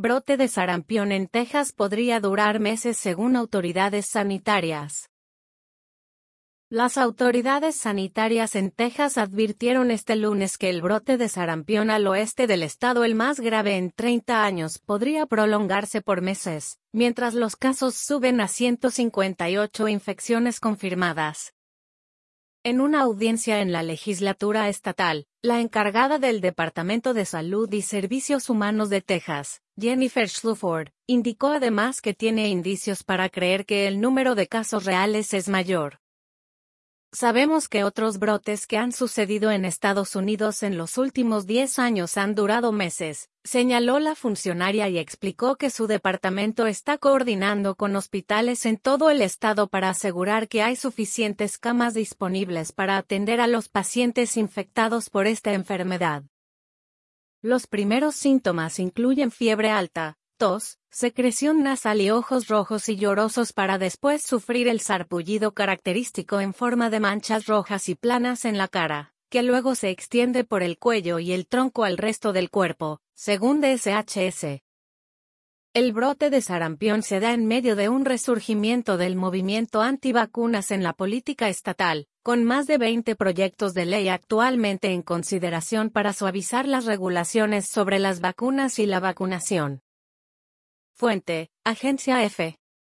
Brote de sarampión en Texas podría durar meses según autoridades sanitarias. Las autoridades sanitarias en Texas advirtieron este lunes que el brote de sarampión al oeste del estado, el más grave en 30 años, podría prolongarse por meses, mientras los casos suben a 158 infecciones confirmadas. En una audiencia en la legislatura estatal, la encargada del Departamento de Salud y Servicios Humanos de Texas, Jennifer Schlufford, indicó además que tiene indicios para creer que el número de casos reales es mayor. Sabemos que otros brotes que han sucedido en Estados Unidos en los últimos 10 años han durado meses, señaló la funcionaria y explicó que su departamento está coordinando con hospitales en todo el estado para asegurar que hay suficientes camas disponibles para atender a los pacientes infectados por esta enfermedad. Los primeros síntomas incluyen fiebre alta, tos, secreción nasal y ojos rojos y llorosos para después sufrir el sarpullido característico en forma de manchas rojas y planas en la cara, que luego se extiende por el cuello y el tronco al resto del cuerpo, según DSHS. El brote de sarampión se da en medio de un resurgimiento del movimiento antivacunas en la política estatal, con más de 20 proyectos de ley actualmente en consideración para suavizar las regulaciones sobre las vacunas y la vacunación. Fuente: Agencia EFE.